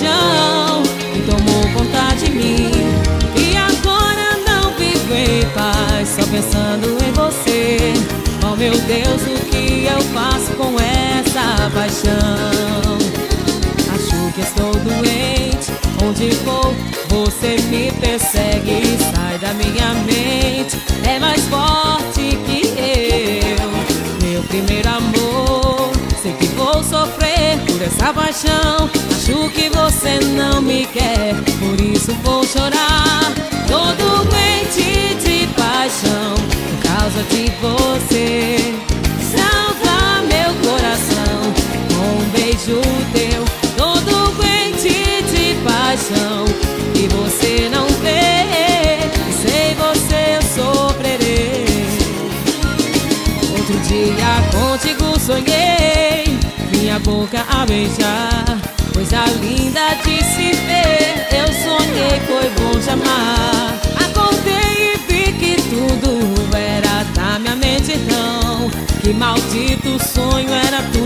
paixão que tomou conta de mim. E agora não vivo em paz, só pensando em você. Oh meu Deus, o que eu faço com essa paixão? Acho que estou doente, onde vou você me persegue. Sai da minha mente, é mais forte que eu. Meu primeiro amor, sei que vou sofrer por essa paixão. Acho que você não me quer, por isso vou chorar. Tô doente de paixão por causa de você. Salva meu coração com um beijo teu. Tô doente de paixão e você não vê. Sem você eu sofrerei. Outro dia contigo sonhei, minha boca a beijar, coisa linda de se ver. Eu sonhei, foi bom te amar. Acordei e vi que tudo era da minha mente, então que maldito sonho era tu.